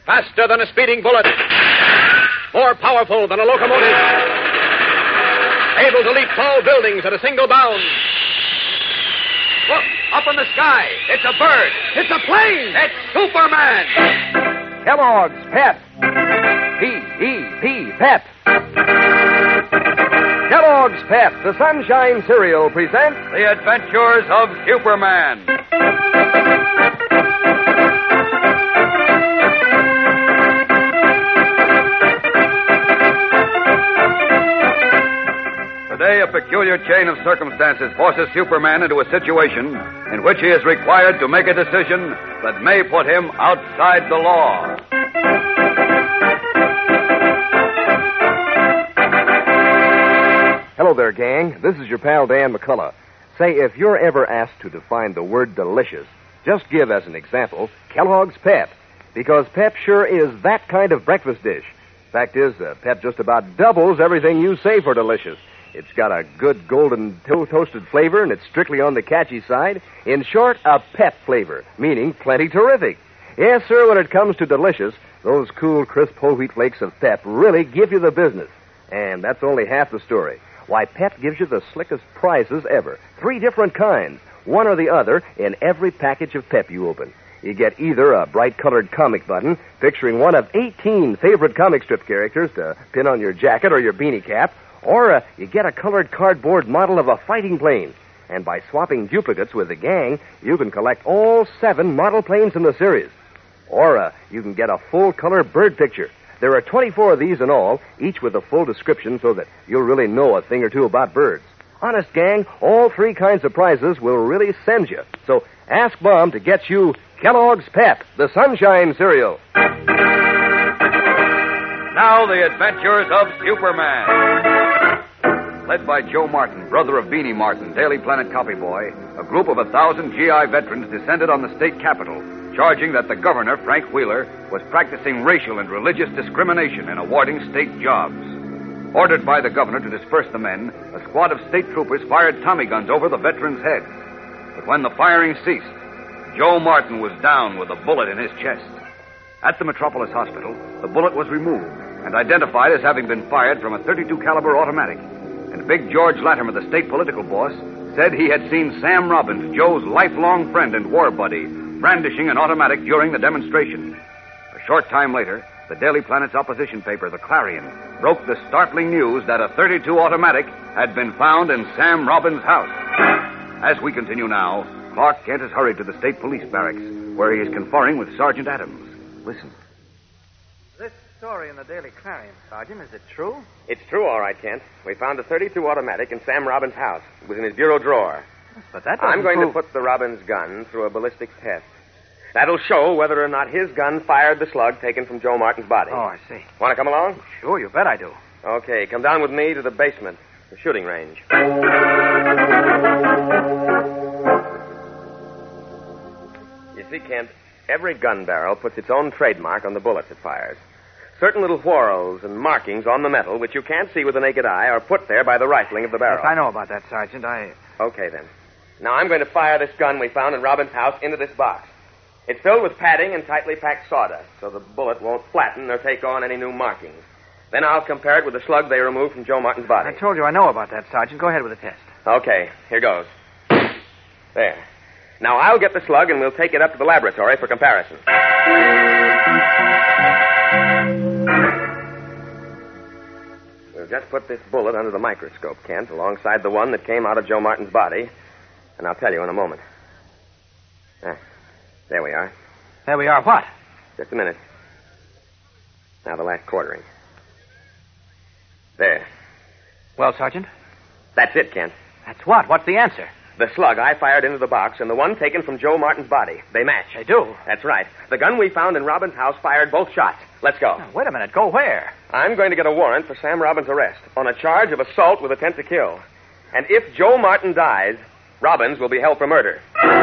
Faster than a speeding bullet. More powerful than a locomotive. Able to leap tall buildings at a single bound. Look, up in the sky. It's a bird. It's a plane. It's Superman. Kellogg's Pep. P-E-P, Pep. Kellogg's Pep, the Sunshine Cereal, presents The Adventures of Superman. Today, a peculiar chain of circumstances forces Superman into a situation in which he is required to make a decision that may put him outside the law. Hello there, gang. This is your pal Dan McCullough. Say, if you're ever asked to define the word delicious, just give as an example Kellogg's Pep, because Pep sure is that kind of breakfast dish. Fact is, Pep just about doubles everything you say for delicious. It's got a good golden toasted flavor, and it's strictly on the catchy side. In short, a Pep flavor, meaning plenty terrific. Yes, sir, when it comes to delicious, those cool, crisp whole wheat flakes of Pep really give you the business. And that's only half the story. Why, Pep gives you the slickest prizes ever. 3 different kinds, one or the other, in every package of Pep you open. You get either a bright-colored comic button picturing one of 18 favorite comic strip characters to pin on your jacket or your beanie cap, or you get a colored cardboard model of a fighting plane. And by swapping duplicates with the gang, you can collect all 7 model planes in the series. Or you can get a full-color bird picture. There are 24 of these in all, each with a full description so that you'll really know a thing or two about birds. Honest, gang, all 3 kinds of prizes will really send you. So ask Mom to get you Kellogg's Pep, the Sunshine Cereal. Now, the adventures of Superman. Led by Joe Martin, brother of Beanie Martin, Daily Planet copy boy, a group of 1,000 GI veterans descended on the state capitol, charging that the governor, Frank Wheeler, was practicing racial and religious discrimination in awarding state jobs. Ordered by the governor to disperse the men, a squad of state troopers fired Tommy guns over the veterans' heads. But when the firing ceased, Joe Martin was down with a bullet in his chest. At the Metropolis Hospital, the bullet was removed and identified as having been fired from a .32 caliber automatic. And Big George Latimer, the state political boss, said he had seen Sam Robbins, Joe's lifelong friend and war buddy, brandishing an automatic during the demonstration. A short time later, the Daily Planet's opposition paper, The Clarion, broke the startling news that a .32 automatic had been found in Sam Robbins' house. As we continue now, Clark Kent has hurried to the state police barracks, where he is conferring with Sergeant Adams. Listen. This story in the Daily Clarion, Sergeant, is it true? It's true, all right, Kent. We found a .32 automatic in Sam Robbins' house. It was in his bureau drawer. But that I'm going prove... to put the Robbins gun through a ballistics test. That'll show whether or not his gun fired the slug taken from Joe Martin's body. Oh, I see. Want to come along? Sure, you bet I do. Okay, come down with me to the basement, the shooting range. You see, Kent, every gun barrel puts its own trademark on the bullets it fires. Certain little whorls and markings on the metal, which you can't see with the naked eye, are put there by the rifling of the barrel. Yes, I know about that, Sergeant. Okay, then. Now, I'm going to fire this gun we found in Robbins' house into this box. It's filled with padding and tightly packed sawdust, so the bullet won't flatten or take on any new markings. Then I'll compare it with the slug they removed from Joe Martin's body. I told you I know about that, Sergeant. Go ahead with the test. Okay, here goes. There. Now, I'll get the slug and we'll take it up to the laboratory for comparison. We'll just put this bullet under the microscope, Kent, alongside the one that came out of Joe Martin's body. And I'll tell you in a moment. There we are. There we are. What? Just a minute. Now the last quartering. There. Well, Sergeant? That's it, Kent. That's what? What's the answer? The slug I fired into the box and the one taken from Joe Martin's body. They match. They do? That's right. The gun we found in Robbins' house fired both shots. Let's go. Now, wait a minute. Go where? I'm going to get a warrant for Sam Robbins' arrest on a charge of assault with intent to kill. And if Joe Martin dies, Robbins will be held for murder.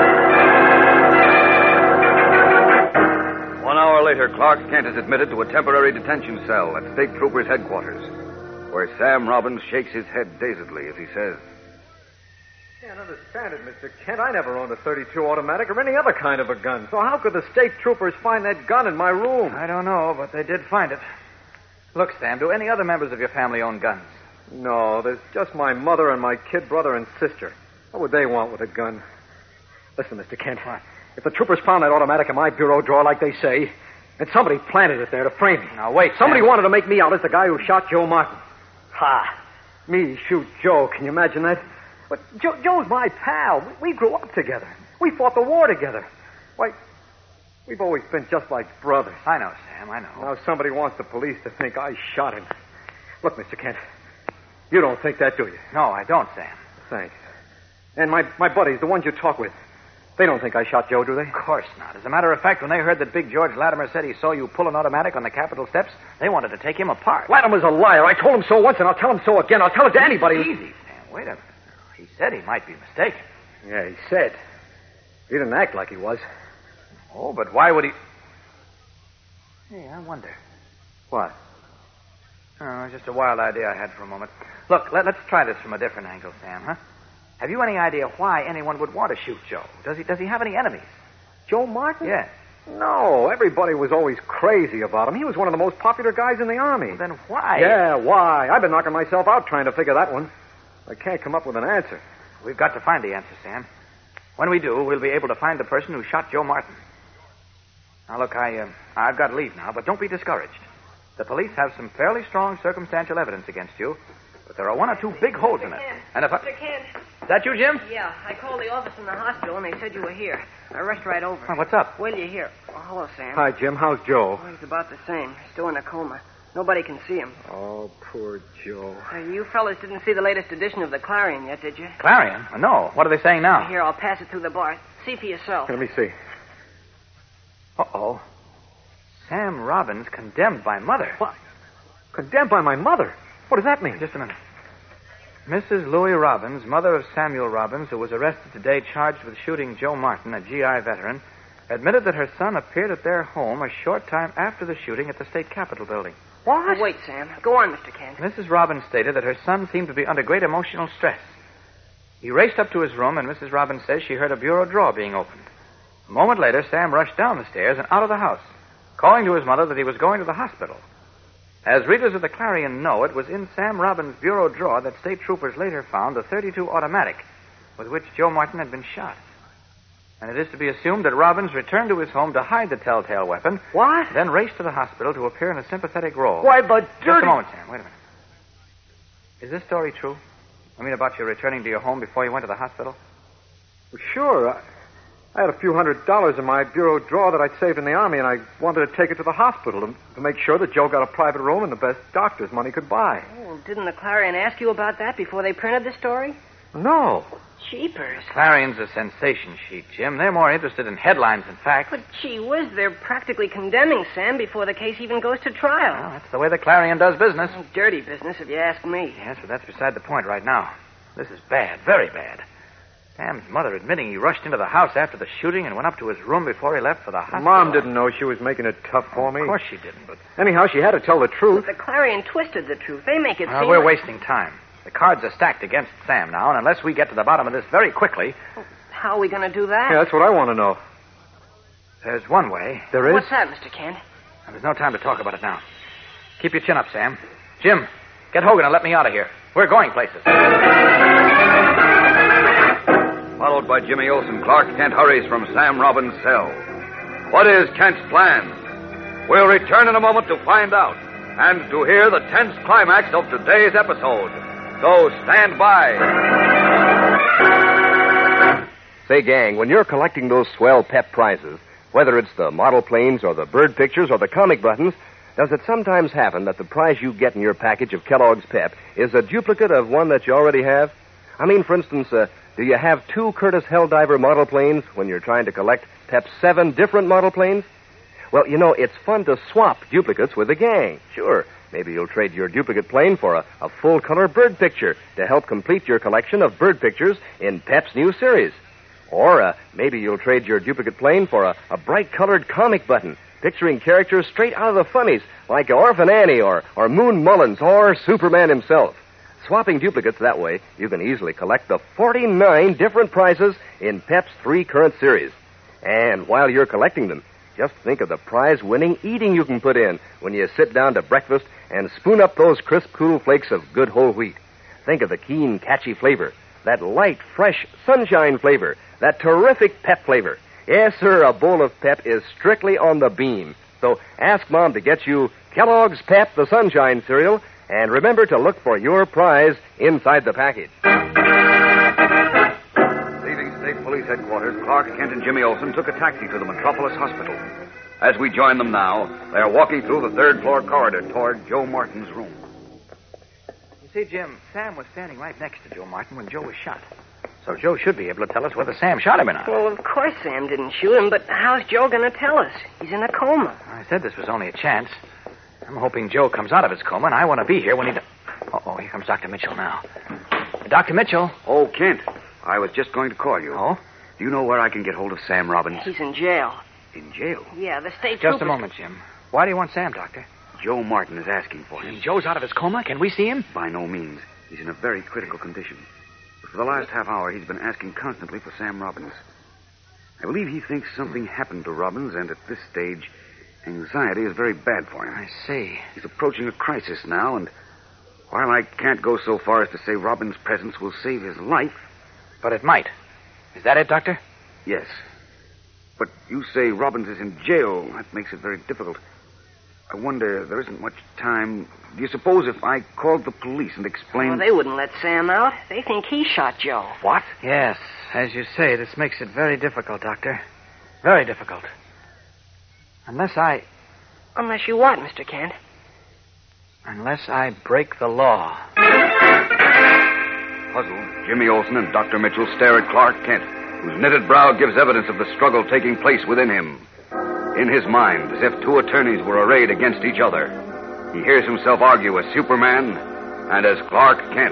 1 hour later, Clark Kent is admitted to a temporary detention cell at State Troopers' headquarters, where Sam Robbins shakes his head dazedly as he says, can't understand it, Mr. Kent. I never owned a .32 automatic or any other kind of a gun. So how could the state troopers find that gun in my room? I don't know, but they did find it. Look, Sam, do any other members of your family own guns? No, there's just my mother and my kid brother and sister. What would they want with a gun? Listen, Mr. Kent. What? If the troopers found that automatic in my bureau drawer like they say, and somebody planted it there to frame me. Now, wait, Somebody Sam. wanted to make me out as the guy who shot Joe Martin. Ha! Me shoot Joe. Can you imagine that? But Joe's my pal. We grew up together. We fought the war together. Why, we've always been just like brothers. I know, Sam, I know. Now somebody wants the police to think I shot him. Look, Mr. Kent, you don't think that, do you? No, I don't, Sam. Thanks. And my buddies, the ones you talk with, they don't think I shot Joe, do they? Of course not. As a matter of fact, when they heard that Big George Latimer said he saw you pull an automatic on the Capitol steps, they wanted to take him apart. Latimer's a liar. I told him so once, and I'll tell him so again. I'll tell it to anybody. Easy, Sam. Wait a minute. He said he might be mistaken. Yeah, he said. He didn't act like he was. Oh, but why would he... Hey, I wonder. What? Oh, just a wild idea I had for a moment. Look, let's try this from a different angle, Sam, huh? Have you any idea why anyone would want to shoot Joe? Does he have any enemies? Joe Martin? Yes. No, everybody was always crazy about him. He was one of the most popular guys in the Army. Well, then why? Yeah, why? I've been knocking myself out trying to figure that one. I can't come up with an answer. We've got to find the answer, Sam. When we do, we'll be able to find the person who shot Joe Martin. Now, look, I've got to leave now, but don't be discouraged. The police have some fairly strong circumstantial evidence against you, but there are one or two big holes in it. And if Mr. Kent. Is that you, Jim? Yeah, I called the office in the hospital, and they said you were here. I rushed right over. Oh, what's up? Wait till you hear. Oh, hello, Sam. Hi, Jim. How's Joe? Oh, he's about the same. Still in a coma. Nobody can see him. Oh, poor Joe. You fellas didn't see the latest edition of the Clarion yet, did you? Clarion? No. What are they saying now? Here, I'll pass it through the bar. See for yourself. Let me see. Uh-oh. Sam Robbins condemned by mother. What? Condemned by my mother? What does that mean? Just a minute. Mrs. Louis Robbins, mother of Samuel Robbins, who was arrested today charged with shooting Joe Martin, a GI veteran, admitted that her son appeared at their home a short time after the shooting at the state capitol building. What? Wait, Sam. Go on, Mr. Kent. Mrs. Robbins stated that her son seemed to be under great emotional stress. He raced up to his room, and Mrs. Robbins says she heard a bureau drawer being opened. A moment later, Sam rushed down the stairs and out of the house, calling to his mother that he was going to the hospital. As readers of the Clarion know, it was in Sam Robbins' bureau drawer that state troopers later found the .32 automatic with which Joe Martin had been shot. And it is to be assumed that Robbins returned to his home to hide the telltale weapon. What? Then raced to the hospital to appear in a sympathetic role. Why, but Just a moment, Sam. Wait a minute. Is this story true? I mean, about your returning to your home before you went to the hospital? Well, sure. I had a few $100s in my bureau drawer that I'd saved in the Army, and I wanted to take it to the hospital to make sure that Joe got a private room and the best doctors money could buy. Oh, didn't the Clarion ask you about that before they printed the story? No. Jeepers. Clarion's a sensation sheet, Jim. They're more interested in headlines than facts. But gee whiz, they're practically condemning Sam before the case even goes to trial. Well, that's the way the Clarion does business. Dirty business, if you ask me. Yes, but that's beside the point right now. This is bad, very bad. Sam's mother admitting he rushed into the house after the shooting and went up to his room before he left for the hospital. Mom didn't know she was making it tough for me. Of course she didn't, but... Anyhow, she had to tell the truth. But the Clarion twisted the truth. They make it Well, seem we're like... wasting time. The cards are stacked against Sam now, and unless we get to the bottom of this very quickly... How are we going to do that? Yeah, that's what I want to know. There's one way. There is? What's that, Mr. Kent? And there's no time to talk about it now. Keep your chin up, Sam. Jim, get Hogan and let me out of here. We're going places. Followed by Jimmy Olsen, Clark Kent hurries from Sam Robbins' cell. What is Kent's plan? We'll return in a moment to find out and to hear the tense climax of today's episode. So stand by. Say, gang, when you're collecting those swell pep prizes, whether it's the model planes or the bird pictures or the comic buttons, does it sometimes happen that the prize you get in your package of Kellogg's Pep is a duplicate of one that you already have? I mean, for instance, do you have 2 Curtiss Helldiver model planes when you're trying to collect Pep's 7 different model planes? Well, you know, it's fun to swap duplicates with the gang. Sure, maybe you'll trade your duplicate plane for a full-color bird picture to help complete your collection of bird pictures in Pep's new series. Or maybe you'll trade your duplicate plane for a bright-colored comic button picturing characters straight out of the funnies like Orphan Annie or Moon Mullins or Superman himself. Swapping duplicates that way, you can easily collect the 49 different prizes in Pep's 3 current series. And while you're collecting them, just think of the prize-winning eating you can put in when you sit down to breakfast and spoon up those crisp, cool flakes of good whole wheat. Think of the keen, catchy flavor, that light, fresh sunshine flavor, that terrific Pep flavor. Yes, sir, a bowl of Pep is strictly on the beam. So ask Mom to get you Kellogg's Pep, the Sunshine cereal, and remember to look for your prize inside the package. Leaving State Police Headquarters, Clark Kent and Jimmy Olsen took a taxi to the Metropolis Hospital. As we join them now, they are walking through the third-floor corridor toward Joe Martin's room. You see, Jim, Sam was standing right next to Joe Martin when Joe was shot. So Joe should be able to tell us whether Sam shot him or not. Well, of course Sam didn't shoot him, but how's Joe going to tell us? He's in a coma. I said this was only a chance. I'm hoping Joe comes out of his coma, and I want to be here when he does. Uh-oh, here comes Dr. Mitchell now. Dr. Mitchell. Oh, Kent, I was just going to call you. Oh? Do you know where I can get hold of Sam Robbins? He's in jail. In jail? Yeah, the state Just trooper... a moment, Jim. Why do you want Sam, Doctor? Joe Martin is asking for him. Joe's out of his coma? Can we see him? By no means. He's in a very critical condition. But for the last half hour, he's been asking constantly for Sam Robbins. I believe he thinks something happened to Robbins, and at this stage, anxiety is very bad for him. I see. He's approaching a crisis now, and while I can't go so far as to say Robbins' presence will save his life... But it might. Is that it, Doctor? Yes. But you say Robbins is in jail. That makes it very difficult. I wonder, there isn't much time. Do you suppose if I called the police and explained... Well, they wouldn't let Sam out. They think he shot Joe. What? Yes. As you say, this makes it very difficult, Doctor. Very difficult. Unless Unless you what, Mr. Kent? Unless I break the law. Puzzled, Jimmy Olsen and Dr. Mitchell stare at Clark Kent, whose knitted brow gives evidence of the struggle taking place within him. In his mind, as if two attorneys were arrayed against each other, he hears himself argue as Superman and as Clark Kent.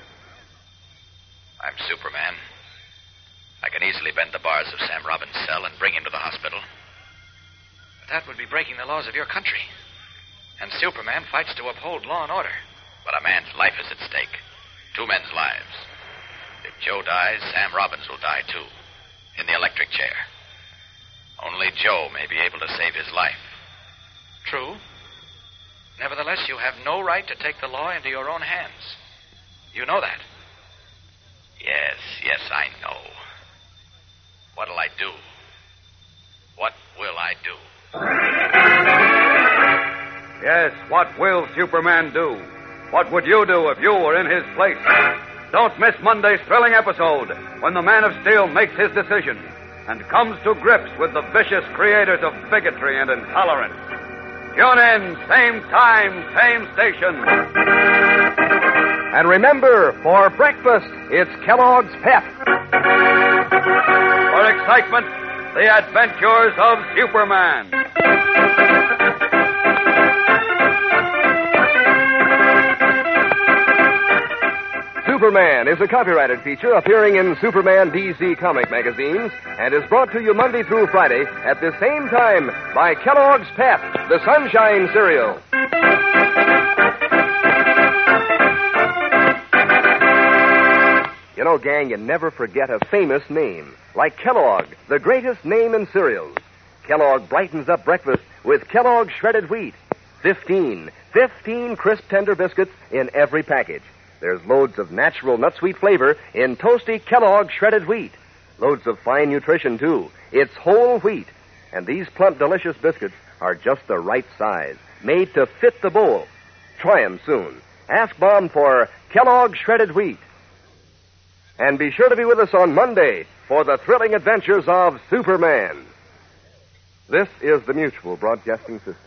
I'm Superman. I can easily bend the bars of Sam Robbins' cell and bring him to the hospital. But that would be breaking the laws of your country. And Superman fights to uphold law and order. But a man's life is at stake. 2 men's lives. If Joe dies, Sam Robbins will die, too. In the electric chair. Only Joe may be able to save his life. True. Nevertheless, you have no right to take the law into your own hands. You know that? Yes, I know. What'll I do? What will I do? Yes, what will Superman do? What would you do if you were in his place? Don't miss Monday's thrilling episode when the Man of Steel makes his decision and comes to grips with the vicious creators of bigotry and intolerance. Tune in, same time, same station. And remember, for breakfast, it's Kellogg's Pep. For excitement, the adventures of Superman. Superman is a copyrighted feature appearing in Superman DC comic magazines and is brought to you Monday through Friday at the same time by Kellogg's Pep, the Sunshine cereal. You know, gang, you never forget a famous name, like Kellogg, the greatest name in cereals. Kellogg brightens up breakfast with Kellogg shredded wheat. 15 crisp, tender biscuits in every package. There's loads of natural nut-sweet flavor in toasty Kellogg shredded wheat. Loads of fine nutrition, too. It's whole wheat. And these plump, delicious biscuits are just the right size, made to fit the bowl. Try 'em soon. Ask Mom for Kellogg shredded wheat. And be sure to be with us on Monday for the thrilling adventures of Superman. This is the Mutual Broadcasting System.